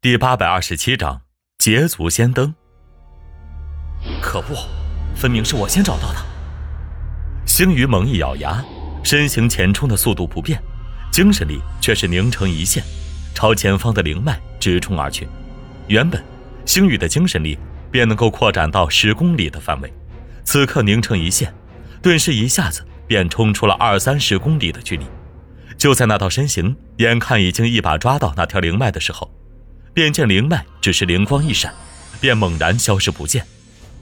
第827章捷足先登。可恶，分明是我先找到的。星宇猛一咬牙，身形前冲的速度不变，精神力却是凝成一线，朝前方的灵脉直冲而去。原本星宇的精神力便能够扩展到10公里的范围，此刻凝成一线，顿时一下子便冲出了20-30公里的距离。就在那道身形眼看已经一把抓到那条灵脉的时候，便见灵脉只是灵光一闪，便猛然消失不见。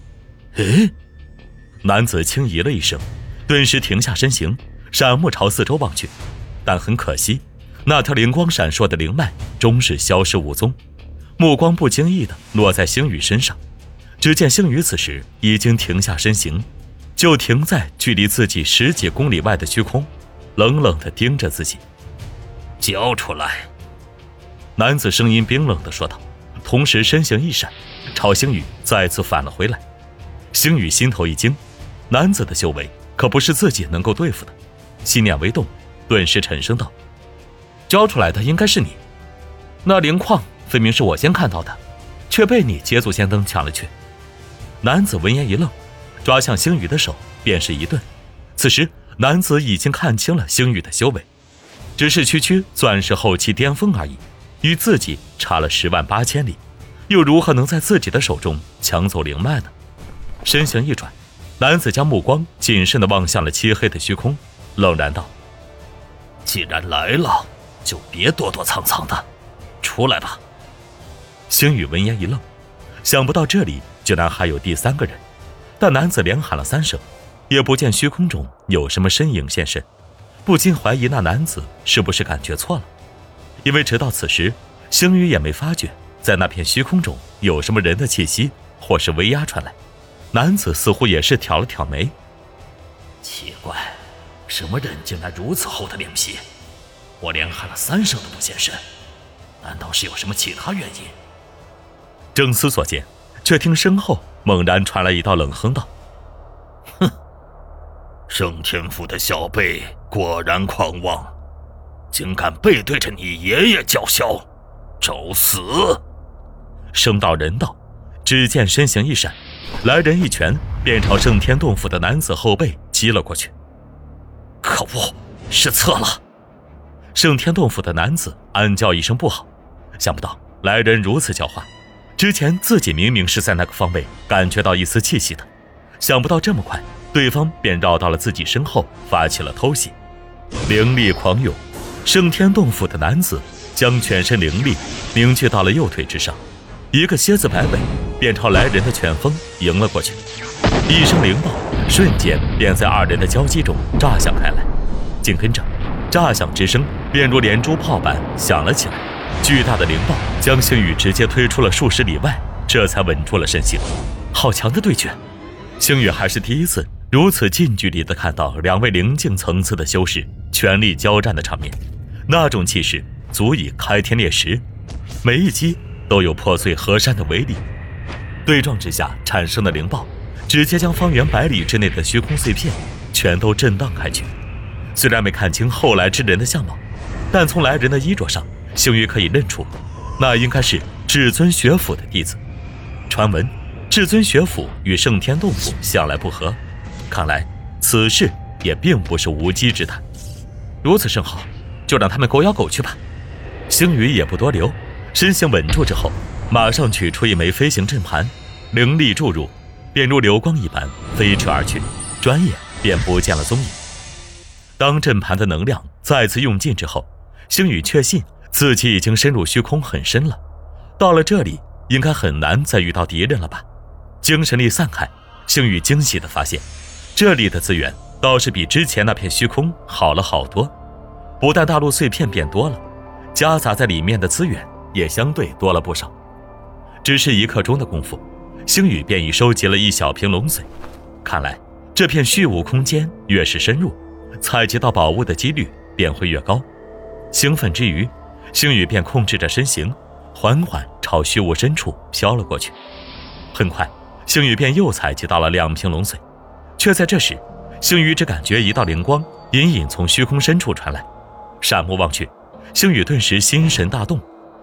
男子轻咦了一声，顿时停下身形，闪目朝四周望去，但很可惜，那条灵光闪烁的灵脉终是消失无踪。目光不经意地落在星宇身上，只见星宇此时已经停下身形，就停在距离自己10几公里外的虚空，冷冷地盯着自己。 交出来！ 男子声音冰冷地说道，同时身形一闪，朝星宇再次返了回来。星宇心头一惊，男子的修为可不是自己能够对付的，心念微动，顿时沉声道：交出来的应该是你，那灵矿分明是我先看到的，却被你捷足先登抢了去。男子闻言一愣，抓向星宇的手便是一顿。此时男子已经看清了星宇的修为，只是区区钻石后期巅峰而已，与自己差了10万8千里，又如何能在自己的手中抢走灵脉呢？身形一转，男子将目光谨慎地望向了漆黑的虚空，冷然道： 既然来了，就别躲躲藏藏的，出来吧。 星宇闻言一愣，想不到这里居然还有第3个人，但男子连喊了3声，也不见虚空中有什么身影现身，不禁怀疑那男子是不是感觉错了。因为直到此时，星宇也没发觉在那片虚空中有什么人的气息或是威压传来。男子似乎也是挑了挑眉， 奇怪，什么人竟然如此厚的脸皮？我连喊了3声都不现身，难道是有什么其他原因？ 正思所见，却听身后猛然传来一道冷哼道： 哼，圣天府的小辈果然狂妄，竟敢背对着你爷爷叫嚣，找死！ 声到人到，只见身形一闪，来人一拳便朝圣天洞府的男子后背击了过去。 可恶，失策了！ 圣天洞府的男子暗叫一声不好，想不到来人如此狡猾，之前自己明明是在那个方位感觉到一丝气息的，想不到这么快对方便绕到了自己身后，发起了偷袭。灵力狂涌，圣天洞府的男子将全身灵力凝聚到了右腿之上，一个蝎子摆尾便朝来人的拳锋迎了过去。一声灵爆，瞬间便在2人的交击中炸响开来，紧跟着炸响之声便如连珠炮般响了起来，巨大的灵爆将星宇直接推出了数十里外，这才稳住了身形。好强的对决！星宇还是第一次如此近距离地看到2位灵境层次的修士全力交战的场面，那种气势足以开天裂石，每一击都有破碎河山的威力。对撞之下产生的灵爆，直接将方圆100里之内的虚空碎片全都震荡开去。虽然没看清后来之人的相貌，但从来人的衣着上，星宇可以认出，那应该是至尊学府的弟子。传闻至尊学府与圣天洞府向来不和，看来此事也并不是无稽之谈。如此甚好，就让他们狗咬狗去吧。星宇也不多留，身形稳住之后，马上取出一枚飞行阵盘，灵力注入，便如流光一般飞驰而去，转眼便不见了踪影。当阵盘的能量再次用尽之后，星宇确信自己已经深入虚空很深了，到了这里应该很难再遇到敌人了吧。精神力散开，星宇惊喜地发现，这里的资源倒是比之前那片虚空好了好多，不但大陆碎片变多了，夹杂在里面的资源也相对多了不少。只是1刻钟的功夫，星宇便已收集了1小瓶龙髓，看来这片虚无空间越是深入，采集到宝物的几率便会越高。兴奋之余，星宇便控制着身形，缓缓朝虚无深处飘了过去。很快，星宇便又采集到了2瓶龙髓，却在这时，星宇只感觉一道灵光隐隐从虚空深处传来，闪目望去，星宇顿时心神大动，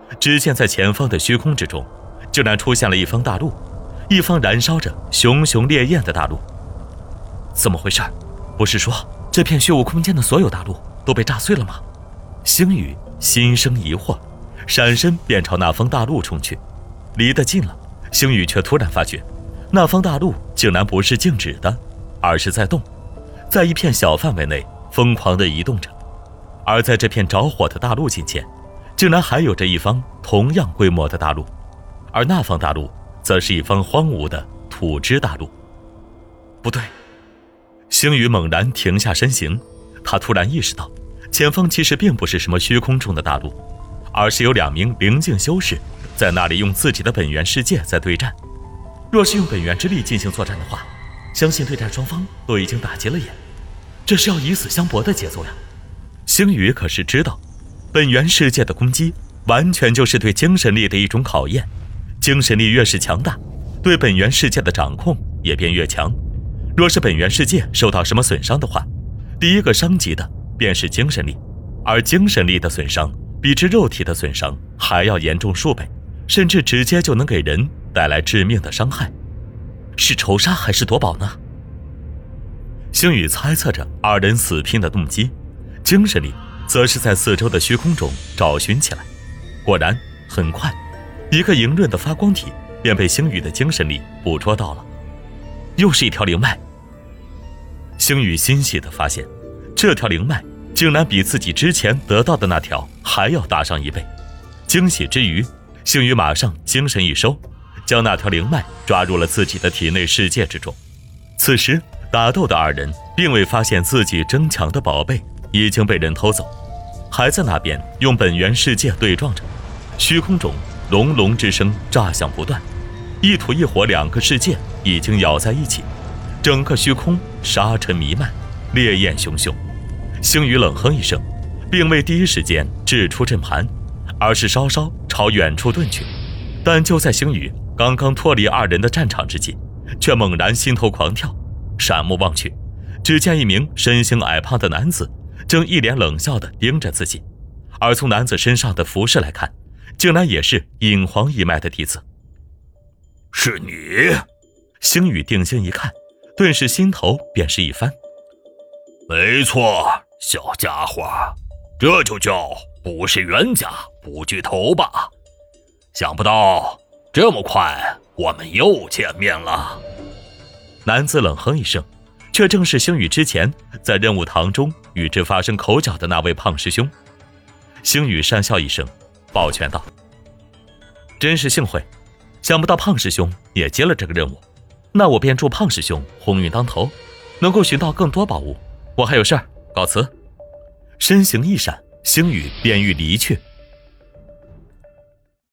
只见在前方的虚空之中，竟然出现了一方大陆，一方燃烧着熊熊烈焰的大陆。怎么回事？不是说这片虚无空间的所有大陆都被炸碎了吗？星宇心生疑惑，闪身便朝那方大陆冲去。离得近了，星宇却突然发觉，那方大陆竟然不是静止的，而是在动，在一片小范围内疯狂地移动着。而在这片着火的大陆近前，竟然还有着一方同样规模的大陆，而那方大陆则是一方荒芜的土之大陆。不对，星宇猛然停下身形，他突然意识到，前方其实并不是什么虚空中的大陆，而是有2名灵境修士在那里用自己的本源世界在对战。若是用本源之力进行作战的话，相信对战双方都已经打结了眼，这是要以死相搏的节奏呀。星宇可是知道，本源世界的攻击完全就是对精神力的一种考验，精神力越是强大，对本源世界的掌控也便越强。若是本源世界受到什么损伤的话，第一个伤及的便是精神力，而精神力的损伤比之肉体的损伤还要严重数倍，甚至直接就能给人带来致命的伤害。是仇杀还是夺宝呢？星宇猜测着2人死拼的动机，精神力则是在四周的虚空中找寻起来。果然，很快，一个莹润的发光体便被星宇的精神力捕捉到了。又是一条灵脉。星宇欣喜地发现，这条灵脉竟然比自己之前得到的那条还要大上1倍。惊喜之余，星宇马上精神一收，将那条灵脉抓入了自己的体内世界之中。此时打斗的2人并未发现自己争抢的宝贝已经被人偷走，还在那边用本源世界对撞着。虚空中隆隆之声炸响不断，一土一火2个世界已经咬在一起，整个虚空沙尘弥漫，烈焰熊熊。星宇冷哼一声，并未第一时间掷出阵盘，而是稍稍朝远处遁去。但就在星宇刚刚脱离2人的战场之际，却猛然心头狂跳，闪目望去，只见一名身形矮胖的男子正一脸冷笑地盯着自己，而从男子身上的服饰来看，竟然也是隐皇一脉的弟子。 是你？ 星宇定睛一看，顿时心头便是一翻。 没错，小家伙，这就叫不是冤家不聚头吧。想不到这么快我们又见面了。 男子冷哼一声，却正是星宇之前在任务堂中与之发生口角的那位胖师兄。星宇讪笑一声，抱拳道：真是幸会，想不到胖师兄也接了这个任务，那我便祝胖师兄鸿运当头，能够寻到更多宝物。我还有事儿，告辞。身形一闪，星宇便欲离去。